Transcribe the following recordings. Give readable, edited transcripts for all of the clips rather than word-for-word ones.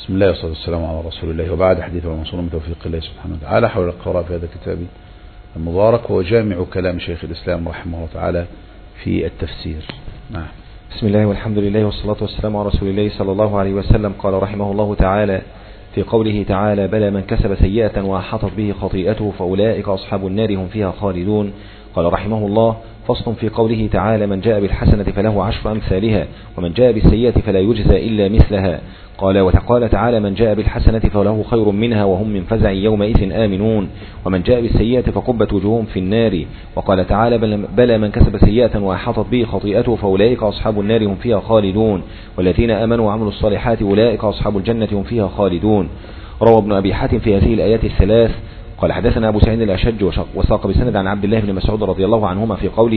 بسم الله والصلاة والسلام على رسول الله، وبعد حديث ومنصور من توفيق الله سبحانه وتعالى حول القراءة في هذا الكتاب المبارك، وهو جامع كلام شيخ الإسلام رحمه الله تعالى في التفسير. نعم. بسم الله والحمد لله والصلاة والسلام على رسول الله صلى الله عليه وسلم. قال رحمه الله تعالى في قوله تعالى: بلى من كسب سيئة وأحاطت به خطيئته فأولئك أصحاب النار هم فيها خالدون. قال رحمه الله: فصل في قوله تعالى: من جاء بالحسنة فله 10 أمثالها ومن جاء بالسيئة فلا يجزى إلا مثلها. وقال تعالى: من جاء بالحسنة فله خير منها وهم من فزع يومئذ آمنون ومن جاء بالسيئة فكبت وجوههم في النار. وقال تعالى: بلى من كسب سيئة وأحاطت به خطيئته فأولئك أصحاب النار هم فيها خالدون والذين آمنوا وعملوا الصالحات أولئك أصحاب الجنة هم فيها خالدون. روى ابن أبي حاتم في هذه الآيات الثلاث قال: حدثنا أبو سعيد الأشج وساق بسند عن عبد الله بن مسعود رضي الله عنه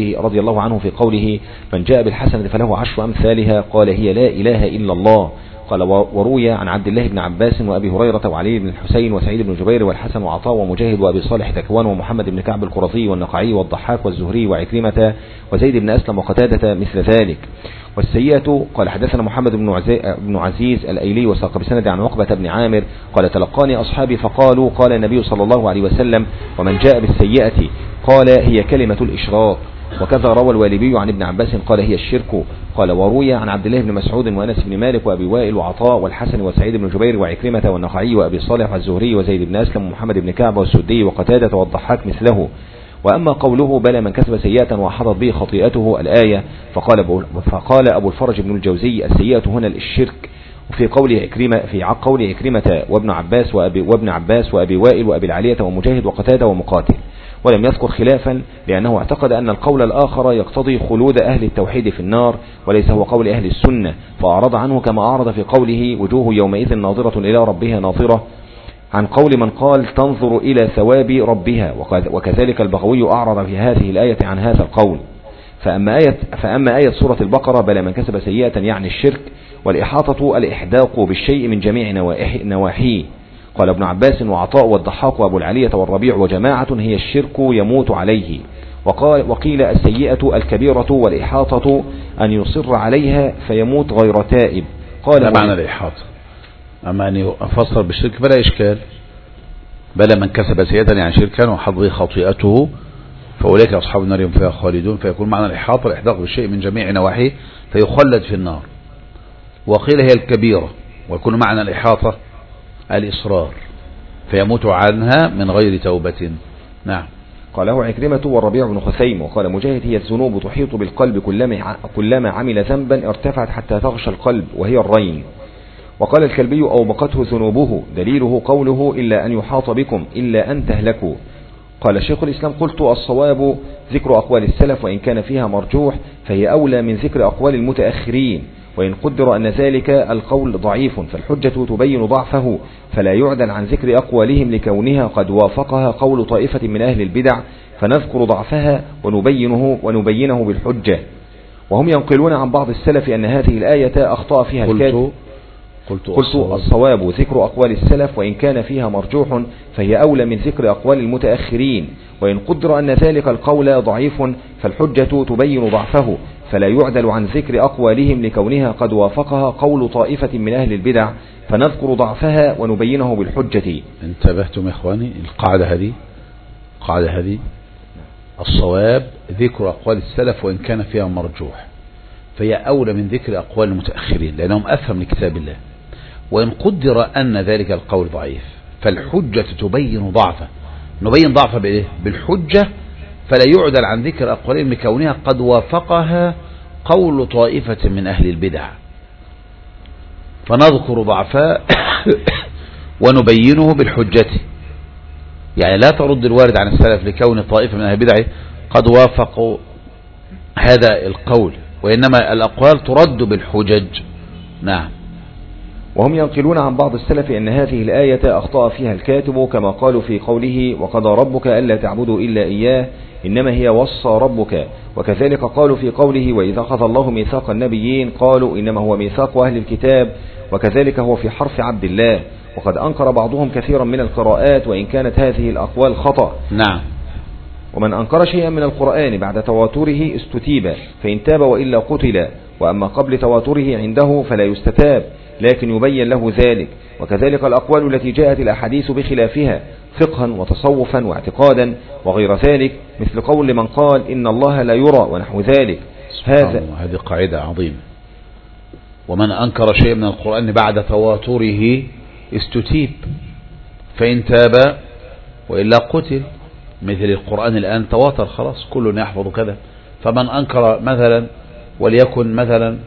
في قوله: من جاء بالحسنة فله 10 أمثالها، قال: هي لا إله إلا الله. قال: وروي عن عبد الله بن عباس وأبي هريرة وعلي بن الحسين وسعيد بن جبير والحسن وعطاء ومجاهد وأبي صالح ذكوان ومحمد بن كعب القرظي والنقعي والضحاك والزهري وعكرمة وزيد بن أسلم وقتادة مثل ذلك. والسيئة قال: حدثنا محمد بن عزيز الأيلي وساق بسند عن عقبة بن عامر قال: تلقاني أصحابي فقالوا: قال النبي صلى الله عليه وسلم: ومن جاء بالسيئة قال: هي كلمة الإشراك. وكذا روى الوالبي عن ابن عباس قال: هي الشرك. قال: وروي عن عبد الله بن مسعود وأنس بن مالك وأبي وائل وعطاء والحسن وسعيد بن جبير وعكرمة والنخعي وأبي صالح والزهري وزيد بن أسلم ومحمد بن كعب والسدي وقتادة والضحاك مثله. وأما قوله: بلى من كسب سيئة وحضت به خطيئته الآية، فقال أبو الفرج بن الجوزي: السيئة هنا الشرك. وفي قول عكرمة وابن عباس وأبي وائل وأبي العالية ومجاهد وقتادة ومقاتل، ولم يذكر خلافا لأنه اعتقد أن القول الآخر يقتضي خلود أهل التوحيد في النار وليس هو قول أهل السنة، فأعرض عنه كما أعرض في قوله: وجوه يومئذ ناظرة إلى ربها ناظرة، عن قول من قال: تنظر إلى ثواب ربها. وكذلك البغوي أعرض في هذه الآية عن هذا القول. فأما آية سورة البقرة: بلى من كسب سيئة يعني الشرك، والإحاطة الإحداق بالشيء من جميع نواحيه. قال ابن عباس وعطاء والضحاك وأبو العالية والربيع وجماعة: هي الشرك يموت عليه. وقيل: السيئة الكبيرة والإحاطة أن يصر عليها فيموت غير تائب. قال: معنى الإحاطة. أما أن يفسر بالشرك فلا إشكال. بلى من كسب سيئة يعني شركا وحض به خطيئته فأولئك أصحاب النار هم فيها خالدون، فيكون معنى الإحاطة الإحداق بالشيء من جميع نواحيه فيخلد في النار. وقيل: هي الكبيرة، ويكون معنى الإحاطة الإصرار فيموت عنها من غير توبة. نعم. قاله عكرمة والربيع بن خثيم. وقال مجاهد: هي الذنوب تحيط بالقلب كلما عمل ذنبا ارتفعت حتى تغشى القلب، وهي الرين. وقال الكلبي: أوبقته ذنوبه، دليله قوله: إلا أن يحاط بكم إلا أن تهلكوا. قال شيخ الإسلام: قلت: الصواب ذكر أقوال السلف وإن كان فيها مرجوح فهي أولى من ذكر أقوال المتأخرين، وإن قدر أن ذلك القول ضعيف فالحجة تبين ضعفه فلا يعدل عن ذكر أقوالهم لكونها قد وافقها قول طائفة من أهل البدع فنذكر ضعفها ونبينه بالحجة. وهم ينقلون عن بعض السلف أن هذه الآية أخطأ فيها الكاتب. قلت: الصواب ذكر أقوال السلف وإن كان فيها مرجوح فهي أولى من ذكر أقوال المتأخرين، وإن قدر أن ذلك القول ضعيف فالحجة تبين ضعفه فلا يعدل عن ذكر أقوالهم لكونها قد وافقها قول طائفة من أهل البدع فنذكر ضعفها ونبينه بالحجة. انتبهتم يا إخواني؟ القاعدة هذه الصواب ذكر أقوال السلف وإن كان فيها مرجوح فهي أولى من ذكر أقوال المتأخرين لأنهم أفهم لكتاب الله. وإن قدر أن ذلك القول ضعيف فالحجة تبين ضعفه. نبين ضعفه بإيه؟ بالحجة، فلا يعدل عن ذكر أقوالهم لكونها قد وافقها قول طائفة من أهل البدع فنذكر ضعفاء ونبينه بالحجة. يعني لا ترد الوارد عن السلف لكون طائفة من أهل البدع قد وافقوا هذا القول، وإنما الأقوال ترد بالحجج. نعم. وهم ينقلون عن بعض السلف أن هذه الآية أخطأ فيها الكاتب كما قالوا في قوله: وقضى ربك ألا تعبدوا إلا إياه إنما هي وصى ربك. وكذلك قالوا في قوله: وإذا أخذ الله ميثاق النبيين قالوا إنما هو ميثاق أهل الكتاب، وكذلك هو في حرف عبد الله. وقد أنكر بعضهم كثيرا من القراءات وإن كانت هذه الأقوال خطأ. نعم. ومن أنكر شيئا من القرآن بعد تواتره استتيب فإن تاب وإلا قتل، وأما قبل تواتره عنده فلا يستتاب، لكن يبين له ذلك. وكذلك الأقوال التي جاءت الأحاديث بخلافها فقها وتصوفا واعتقادا وغير ذلك، مثل قول من قال إن الله لا يرى ونحو ذلك. هذه قاعدة عظيمة. ومن أنكر شيء من القرآن بعد تواتره استتيب، فإن تاب وإلا قتل. مثل القرآن الآن تواتر خلاص، كل يحفظ كذا. فمن أنكر مثلا وليكن مثلا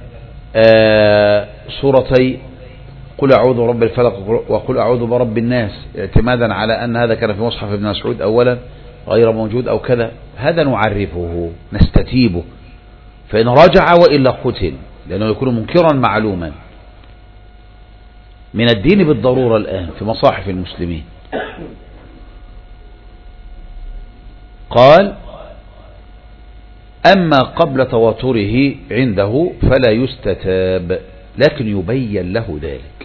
سورتي قل أعوذ برب الفلق وقل أعوذ برب الناس اعتمادا على أن هذا كان في مصحف ابن مسعود أولا غير موجود أو كذا، هذا نعرفه نستتيبه، فإن رجع وإلا قتل، لأنه يكون منكرا معلوما من الدين بالضرورة الآن في مصاحف المسلمين. قال أما قبل تواتره عنده فلا يستتاب، لكن يبين له ذلك.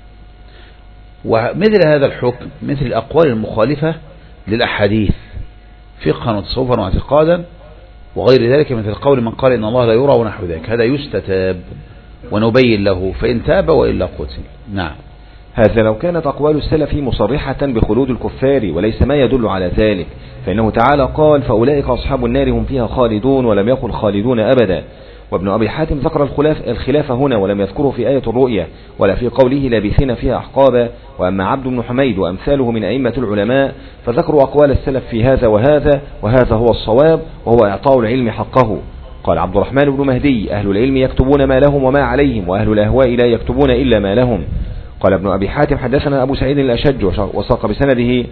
ومثل هذا الحكم مثل الأقوال المخالفة للأحاديث فقها وتصوفا واعتقادا وغير ذلك، مثل قول من قال إن الله لا يرى ونحو ذلك، هذا يستتاب ونبين له، فإن تاب وإلا قتل. نعم. هذا لو كانت أقوال السلف مصرحة بخلود الكفار وليس ما يدل على ذلك، فإنه تعالى قال فأولئك أصحاب النار هم فيها خالدون، ولم يقل خالدون أبدا. وابن أبي حاتم ذكر الخلاف هنا ولم يذكره في آية الرؤية ولا في قوله لابثين فيها أحقابا. وأما عبد بن حميد وأمثاله من أئمة العلماء فذكروا أقوال السلف في هذا وهذا هو الصواب، وهو إعطاء العلم حقه. قال عبد الرحمن بن مهدي أهل العلم يكتبون ما لهم وما عليهم، وأهل الأهواء لا يكتبون إلا ما لهم. قال ابن أبي حاتم حدثنا أبو سعيد الأشج وساق بسنده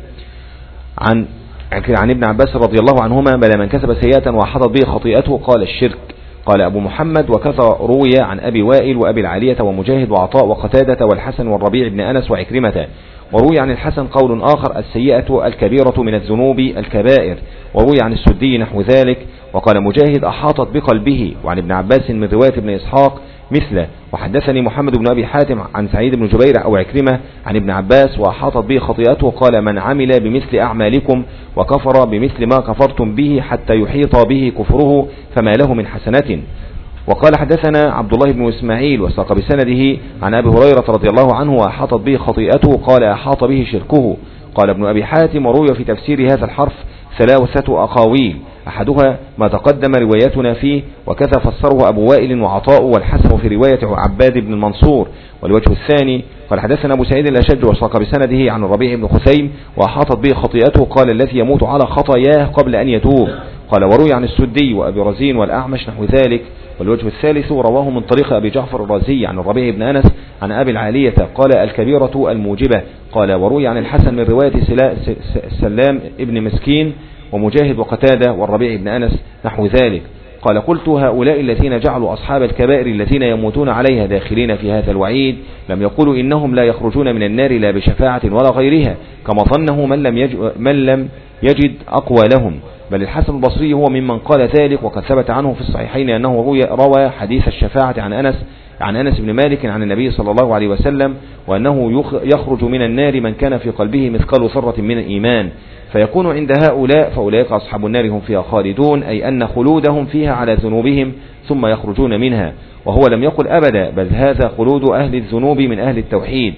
عن ابن عباس رضي الله عنهما بلى من كسب سيئة وحطت به خطيئته قال الشرك. قال أبو محمد وكذا روي عن أبي وائل وأبي العالية ومجاهد وعطاء وقتادة والحسن والربيع بن أنس وعكرمة. وروي عن الحسن قول آخر السيئة الكبيرة من الذنوب الكبائر، وروي عن السدي نحو ذلك. وقال مجاهد أحاطت بقلبه. وعن ابن عباس من رواية ابن إسحاق مثله. وحدثني محمد بن أبي حاتم عن سعيد بن جبير أو عكرمة عن ابن عباس وأحاطت به خطيئته قال من عمل بمثل أعمالكم وكفر بمثل ما كفرتم به حتى يحيط به كفره فما له من حسنة. وقال حدثنا عبد الله بن إسماعيل وساق بسنده عن أبي هريرة رضي الله عنه وأحاطت به خطيئته قال أحاط به شركه. قال ابن أبي حاتم وروي في تفسير هذا الحرف 3 أقاويل، أحدها ما تقدم روايتنا فيه، وكذا فسره أبو وائل وعطاء والحسن في رواية عباد بن المنصور. والوجه الثاني قال حدثنا أبو سعيد الأشج وساق بسنده عن الربيع بن خثيم وأحاطت به خطيئته قال الذي يموت على خطاياه قبل أن يتوب. قال وروي عن السدي وأبي رزين والأعمش نحو ذلك. والوجه الثالث رواه من طريق أبي جعفر الرازي عن الربيع بن أنس عن أبي العالية قال الكبيرة الموجبة. قال وروي عن الحسن من رواية سلام ابن مسكين ومجاهد وقتادة والربيع بن أنس نحو ذلك. قال قلت هؤلاء الذين جعلوا أصحاب الكبائر الذين يموتون عليها داخلين في هذا الوعيد لم يقولوا إنهم لا يخرجون من النار لا بشفاعة ولا غيرها كما ظنه من لم يجد أقوى لهم، بل الحسن البصري هو ممن قال ذلك. وقد ثبت عنه في الصحيحين أنه روى حديث الشفاعة عن أنس بن مالك عن النبي صلى الله عليه وسلم، وأنه يخرج من النار من كان في قلبه مثقال ذرة من الإيمان، فيكون عند هؤلاء فأولئك أصحاب النار هم فيها خالدون، أي أن خلودهم فيها على ذنوبهم ثم يخرجون منها. وهو لم يقل أبدا، بل هذا خلود أهل الذنوب من أهل التوحيد.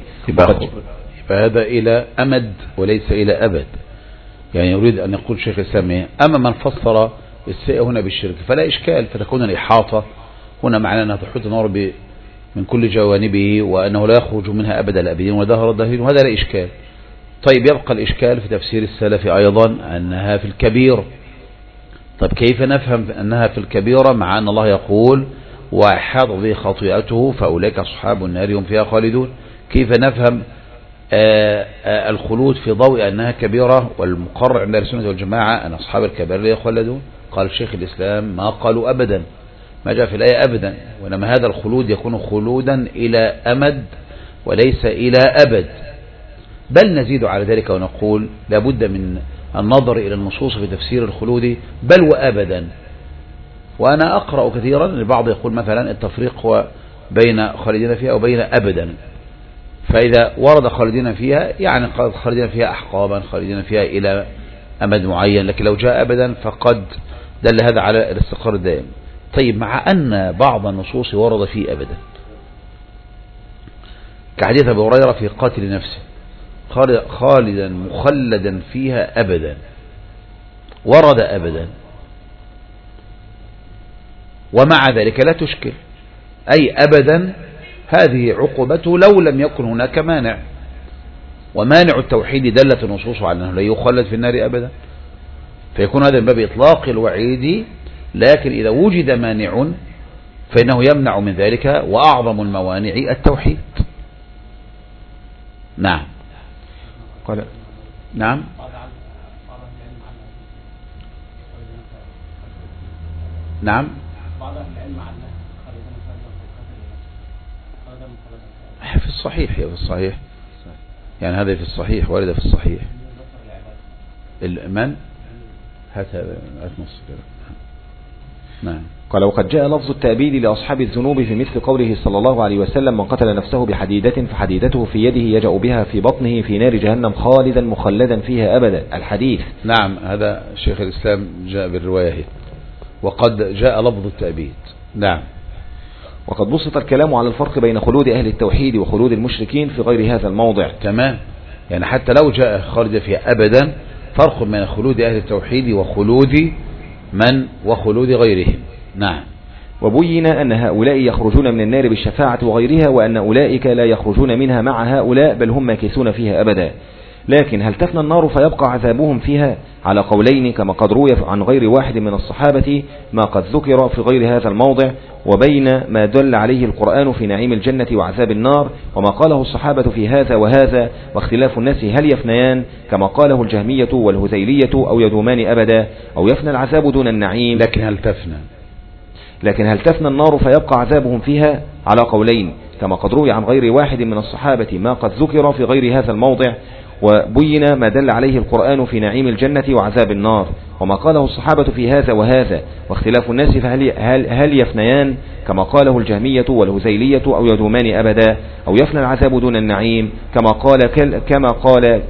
فهذا إلى أمد وليس إلى أبد، يعني يريد أن يقول شيخ الإسلام أما من فسر السيئة هنا بالشرك فلا إشكال، فتكون الإحاطة هنا معناه أنها تحيط النار من كل جوانبه وأنه لا يخرج منها أبدا الأبدين ودهر الدهرين، وهذا لا إشكال. طيب يبقى الإشكال في تفسير السلف أيضا أنها في الكبير. طيب كيف نفهم أنها في الكبيرة مع أن الله يقول وأحاط به خطيئته فأولئك أصحاب النار هم فيها خالدون؟ كيف نفهم الخلود في ضوء أنها كبيرة والمقرر عند السنة والجماعة أن أصحاب الكبائر لا يخلدون؟ قال شيخ الإسلام ما قالوا أبدا، ما جاء في الآية أبدا، وإنما هذا الخلود يكون خلودا إلى أمد وليس إلى أبد. بل نزيد على ذلك ونقول لابد من النظر إلى النصوص في تفسير الخلود بل وأبدا. وأنا أقرأ كثيرا البعض يقول مثلا التفريق هو بين خالدين فيها وبين أبدا، فإذا ورد خالدين فيها يعني خالدين فيها أحقابا، خالدين فيها إلى أمد معين، لكن لو جاء أبدا فقد دل هذا على الاستقرار الدائم. طيب مع أن بعض النصوص ورد فيه أبدا، كحديث أبي هريرة في قاتل نفسه خالدا مخلدا فيها أبدا، ورد أبدا، ومع ذلك لا تشكل، أي أبدا هذه عقوبته لو لم يكن هناك مانع، ومانع التوحيد دلت النصوص على أنه لا يخلد في النار أبدا، فيكون هذا من باب إطلاق الوعيد. لكن إذا وجد مانع فإنه يمنع من ذلك، وأعظم الموانع التوحيد. نعم. قال نعم. نعم. في الصحيح، في الصحيح يعني هذا في الصحيح، ورد في الصحيح. من هات نص كده. نعم. قال وقد جاء لفظ التأبيد لأصحاب الذنوب في مثل قوله صلى الله عليه وسلم: من قتل نفسه بحديدة فحديدته في يده يجأ بها في بطنه في نار جهنم خالدا مخلدا فيها أبدا. الحديث. نعم، هذا شيخ الإسلام جاء بالرواية، وقد جاء لفظ التأبيد. نعم. وقد بسط الكلام على الفرق بين خلود أهل التوحيد وخلود المشركين في غير هذا الموضع. تمام، يعني حتى لو جاء خالد فيها أبدا، فرق بين خلود أهل التوحيد وخلود غيرهم. نعم. وبين أن هؤلاء يخرجون من النار بالشفاعة وغيرها، وأن أولئك لا يخرجون منها مع هؤلاء، بل هم ماكثون فيها أبدا. لكن هل تفنى النار فيبقى عذابهم فيها؟ على قولين، كما قد روي عن غير واحد من الصحابة ما قد ذكر في غير هذا الموضع، وبين ما دل عليه القرآن في نعيم الجنة وعذاب النار، وما قاله الصحابة في هذا وهذا، واختلاف الناس هل يفنيان كما قاله الجهمية والهذيلية، أو يدومان أبدا، أو يفنى العذاب دون النعيم. لكن هل تفنى النار فيبقى عذابهم فيها؟ على قولين، كما قد روي عن غير واحد من الصحابة ما قد ذكر في غير هذا الموضع، وبين ما دل عليه القرآن في نعيم الجنة وعذاب النار، وما قاله الصحابة في هذا وهذا، واختلاف الناس فهل يفنيان كما قاله الجهمية والهذيلية، أو يدومان أبدا، أو يفنى العذاب دون النعيم كما قال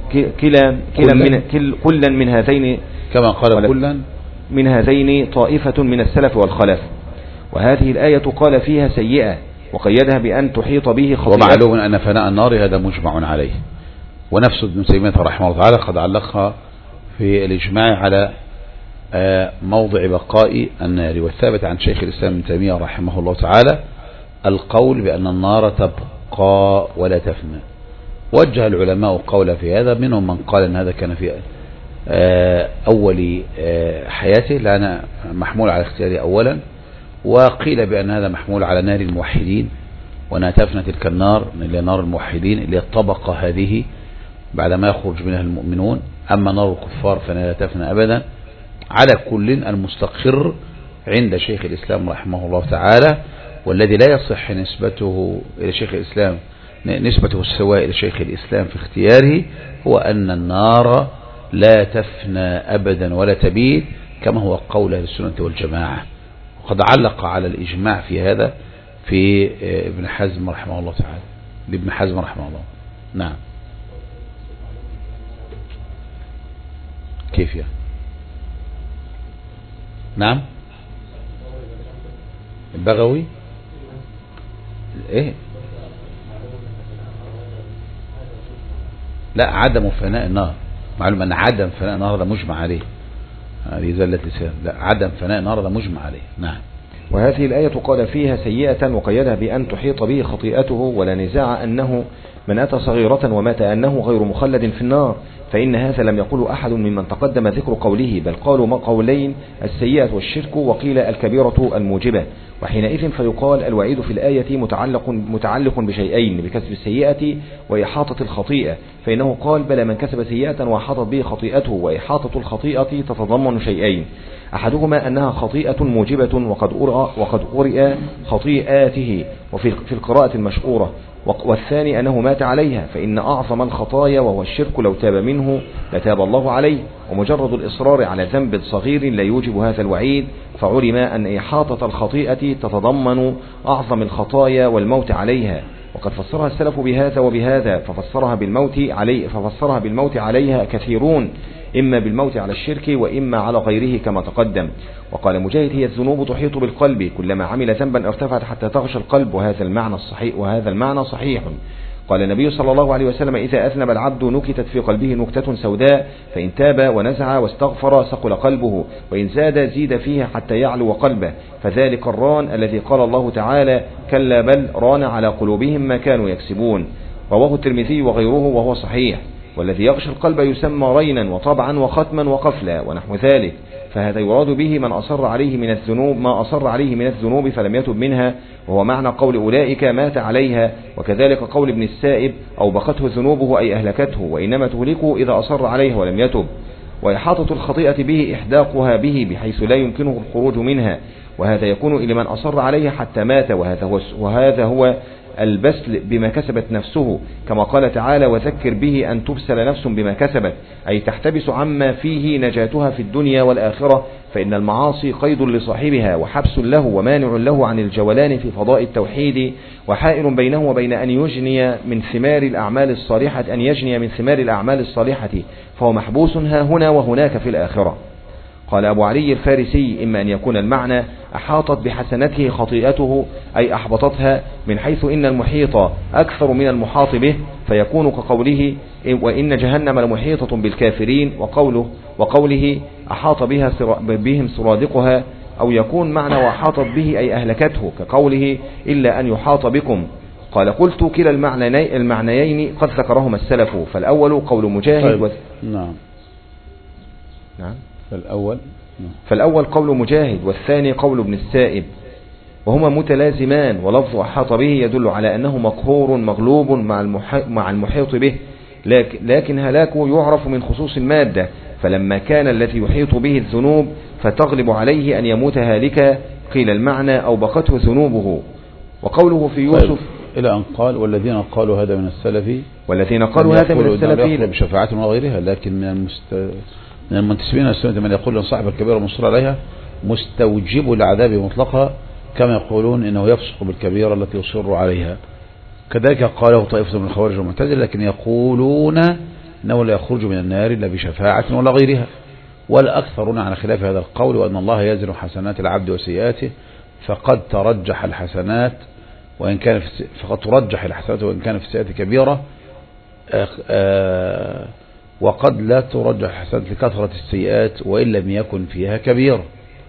كلا من هذين، كما قال كلا من هذين طائفة من السلف والخلف. وهذه الآية قال فيها سيئة، وقيدها بأن تحيط به خطيئة. ومعلوم أن فناء النار هذا مجمع عليه، ونفس ابن تيمية رحمه الله تعالى قد علقها في الإجماع على موضع بقاء النار. والثابت عن شيخ الإسلام ابن تيمية رحمه الله تعالى القول بأن النار تبقى ولا تفنى. وجه العلماء قول في هذا، منهم من قال أن هذا كان في أول حياته، لأن محمول على اختياره أولا، وقيل بأن هذا محمول على نار الموحدين، وأنها تفنى تلك النار اللي نار الموحدين اللي الطبقة هذه بعدما يخرج منها المؤمنون. أما نار الكفار فلا تفنى أبدا. على كل المستقر عند شيخ الإسلام رحمه الله تعالى، والذي لا يصح نسبته إلى شيخ الإسلام، نسبته السواء إلى شيخ الإسلام في اختياره، هو أن النار لا تفنى أبدا ولا تبيد، كما هو قول أهل السنة والجماعة. وقد علق على الإجماع في هذا في ابن حزم رحمه الله تعالى، لابن حزم رحمه الله. نعم. كيف يعني؟ نعم. البغوي ايه؟ لا، عدم فناء النار. معلوم ان عدم فناء النار ده مجمع عليه، هذه زلة لسان. لا، عدم فناء النار ده مجمع عليه. نعم. وهذه الآية قال فيها سيئة، وقيدها بأن تحيط به خطيئته، ولا نزاع أنه من أتى صغيرة ومات أنه غير مخلد في النار، فإن هذا لم يقول أحد ممن تقدم ذكر قوله، بل قالوا ما قولين: السيئة والشرك، وقيل الكبيرة الموجبة. وحينئذ فيقال الوعيد في الآية متعلق بشيئين: بكسب السيئة وإحاطة الخطيئة، فإنه قال: بلى من كسب سيئة وأحاطت به خطيئته. وإحاطة الخطيئة تتضمن شيئين: أحدهما أنها خطيئة موجبة، وقد قرئ خطيئاته وفي القراءة المشهورة، والثاني أنه مات عليها، فإن أعظم الخطايا وهو الشرك لو تاب منه لتاب الله عليه، ومجرد الإصرار على ذنب صغير لا يوجب هذا الوعيد، فعلم أن إحاطة الخطيئة تتضمن أعظم الخطايا والموت عليها. وقد فسرها السلف بهذا وبهذا، ففسرها بالموت عليها كثيرون، إما بالموت على الشرك وإما على غيره كما تقدم. وقال مجاهد: هي الذنوب تحيط بالقلب، كلما عمل ذنبا ارتفعت حتى تغشى القلب، وهذا المعنى صحيح. قال النبي صلى الله عليه وسلم: إذا أذنب العبد نكتت في قلبه نكتة سوداء، فإن تاب ونزع واستغفر ثقل قلبه، وإن زاد زيد فيه حتى يعلو قلبه، فذلك الران الذي قال الله تعالى: كلا بل ران على قلوبهم ما كانوا يكسبون. رواه الترمذي وغيره وهو صحيح. والذي يغشى القلب يسمى رينا وطبعا وختما وقفلا ونحو ذلك، فهذا يراد به من أصر عليه من الذنوب ما أصر عليه من الذنوب فلم يتب منها، وهو معنى قول أولئك مات عليها. وكذلك قول ابن السائب: أو بقته ذنوبه أي أهلكته، وإنما تهلكه إذا أصر عليها ولم يتب. وإحاطة الخطيئة به إحداقها به بحيث لا يمكنه الخروج منها، وهذا يكون لمن أصر عليه حتى مات، وهذا هو البسل بما كسبت نفسه، كما قال تعالى: وذكر به أن تبسل نفس بما كسبت، أي تحتبس عما فيه نجاتها في الدنيا والآخرة، فإن المعاصي قيد لصاحبها وحبس له ومانع له عن الجولان في فضاء التوحيد، وحائل بينه وبين أن يجني من ثمار الأعمال الصالحة، فهو محبوس ها هنا وهناك في الآخرة. قال أبو علي الفارسي: إما أن يكون المعنى أحاطت بحسنته خطيئته أي أحبطتها، من حيث إن المحيط أكثر من المحاط به، فيكون كقوله: وإن جهنم لمحيطة بالكافرين، وقوله أحاط بهم سرادقها، أو يكون معنى وأحاطت به أي أهلكته، كقوله: إلا أن يحاط بكم. قال: قلت: كلا المعنيين قد ذكرهما السلف، فالأول قول مجاهد طيب. نعم. فالأول قول مجاهد، والثاني قول ابن السائب، وهما متلازمان، ولفظ أحاط به يدل على أنه مقهور مغلوب مع المحيط به، لكن هلاكه يعرف من خصوص المادة، فلما كان الذي يحيط به الذنوب فتغلب عليه أن يموت هالكا، قيل المعنى أو بقته ذنوبه. وقوله في يوسف: طيب. إلى أن قال: والذين قالوا هذا من السلف، بشفاعة وغيرها، لكن من المنتسبين السنة من يقول أن صاحب الكبيرة مصر عليها مستوجب العذاب مطلقا، كما يقولون إنه يفسق بالكبيرة التي يصر عليها. كذلك قاله طائفة من الخوارج والمعتزلة، لكن يقولون إنه لا يخرج من النار إلا بشفاعة ولا غيرها. والأكثرون على خلاف هذا القول، وأن الله يزن حسنات العبد وسيئاته، فقد ترجح الحسنات وإن كان في السيئات كبيرة، وقد لا ترجح الحسنات لكثرة السيئات وإن لم يكن فيها كبيرة.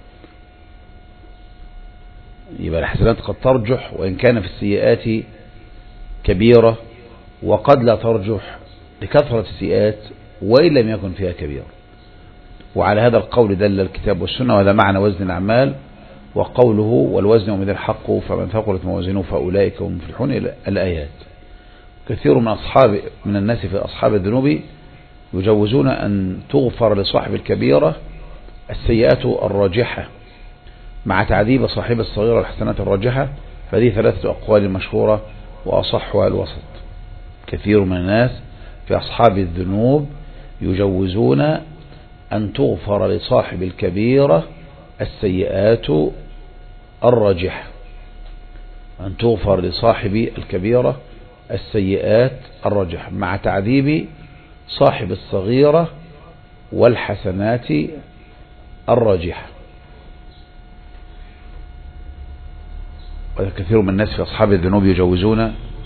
يبقى الحسنات قد ترجح وإن كان في السيئات كبيرة، وقد لا ترجح لكثرة السيئات وإن لم يكن فيها كبيرة. وعلى هذا القول دل الكتاب والسنة، وهذا معنى وزن الأعمال. وقوله: والوزن ومن الحق فمن ثقلت موازينه فأولئك هم المفلحون، الآيات. كثير من الناس في أصحاب الذنوب يجوزون أن تغفر لصاحب الكبيرة السيئات الراجحة مع تعذيب صاحب الصغيرة الحسنات الراجحة، فهذه 3 أقوال مشهورة وأصحها الوسط. كثير من الناس في أصحاب الذنوب يجوزون أن تغفر لصاحب الكبيرة السيئات الراجحة، أن تغفر لصاحب الكبيرة السيئات الراجحة مع تعذيب صاحب الصغيرة والحسنات الراجحة. وكثير من الناس في أصحاب الذنوب يجوزون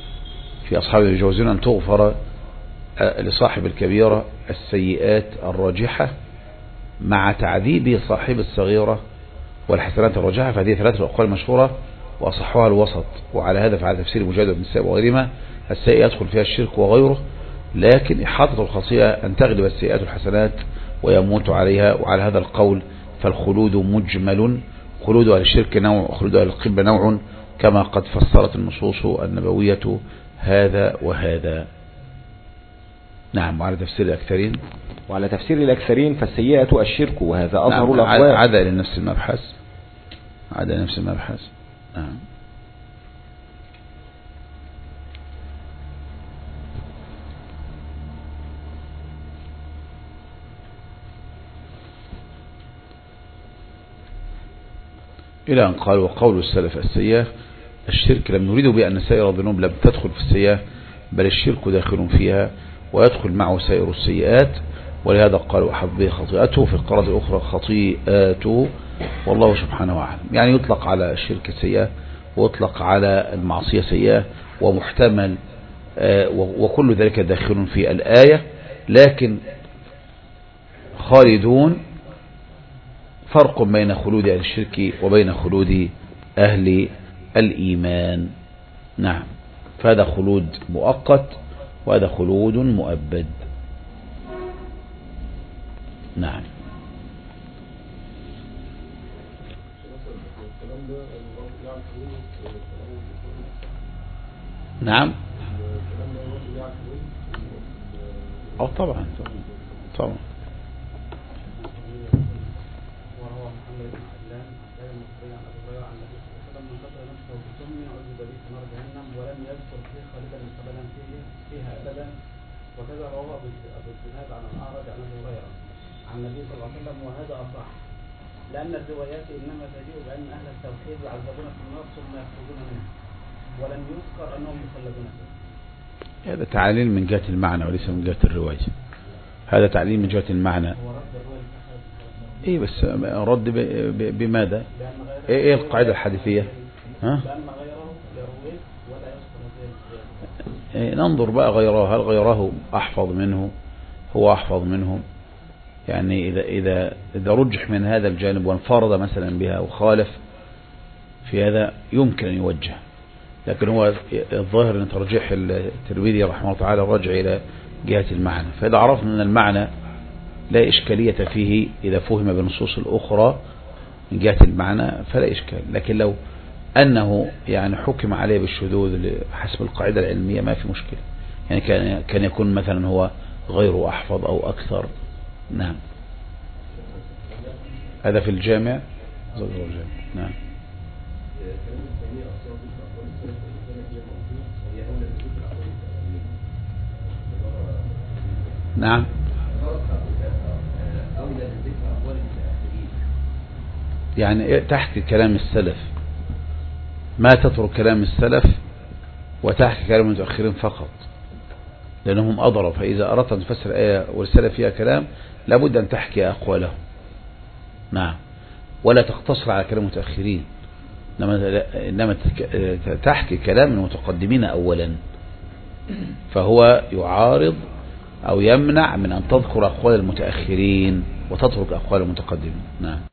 أن تغفر لصاحب الكبيرة السيئات الراجحة مع تعذيب صاحب الصغيرة والحسنات الراجحة، فهذه 3 أقوال مشهورة وأصحها الوسط. وعلى هذا فعلى تفسير مجاهد بن السائب وغيرهما، السيئة يدخل فيها الشرك وغيره، لكن إحاطة الخطيئة أن تغلب السيئات الحسنات ويموت عليها. وعلى هذا القول فالخلود مجمل، خلود أهل الشرك نوع وخلود أهل القبة نوع، كما قد فسرت النصوص النبوية هذا وهذا. نعم. وعلى تفسير الأكثرين فالسيئة الشرك، وهذا أظهر الأقوال. عاد إلى نفس المبحث. نعم. إلى أن قال: وقول السلف السيئة الشرك لم يريدوا بأن سائر الذنوب لم تدخل في السيئة، بل الشرك داخل فيها ويدخل معه سائر السيئات، ولهذا قالوا أحط به خطيئته، في القراءة الأخرى خطيئاته، والله سبحانه وتعالى. يعني يطلق على الشرك سيئة ويطلق على المعصية سيئة، ومحتمل وكل ذلك داخل في الآية. لكن خالدون فرق بين خلود أهل الشرك وبين خلود أهل الإيمان. نعم، فهذا خلود مؤقت وهذا خلود مؤبد. نعم. نعم. طبعا طبعا. وكذا رواه ابو الزناد عن الاعرج عن ابي هريره عن النبي صلى الله عليه وسلم، وهذا اصح لان الروايات انما تجيء بان اهل التوحيد يعذبون في النار ثم يخرجون منها، ولم يذكر انهم يخلدون فيها. هذا تعليل من جهه المعنى وليس من جهه الروايه. هذا تعليل من جهه المعنى. ايه بس رد بماذا؟ ايه القاعده الحديثيه؟ ها؟ ننظر بقى غيره، هل غيره أحفظ منه؟ هو أحفظ منه؟ يعني إذا رجح من هذا الجانب وانفرد مثلا بها وخالف في هذا يمكن أن يوجه، لكن هو الظاهر أن ترجيح الترمذي رحمه الله تعالى رجع إلى جهة المعنى. فإذا عرفنا أن المعنى لا إشكالية فيه إذا فهم بالنصوص الأخرى من جهة المعنى فلا إشكال، لكن لو أنه يعني حكم عليه بالشذوذ حسب القاعدة العلمية ما في مشكلة، يعني كان يكون مثلا هو غير أحفظ أو أكثر. نعم، هذا في الجامع. نعم. نعم. يعني تحكي كلام السلف، ما تترك كلام السلف وتحكي كلام المتأخرين فقط، لأنهم أضرب. فإذا أردت أن تفسر آية والسلف فيها كلام لابد أن تحكي أقوالهم. نعم، ولا تقتصر على كلام المتأخرين، إنما تحكي كلام المتقدمين أولا، فهو يعارض أو يمنع من أن تذكر أقوال المتأخرين وتترك أقوال المتقدمين. نعم.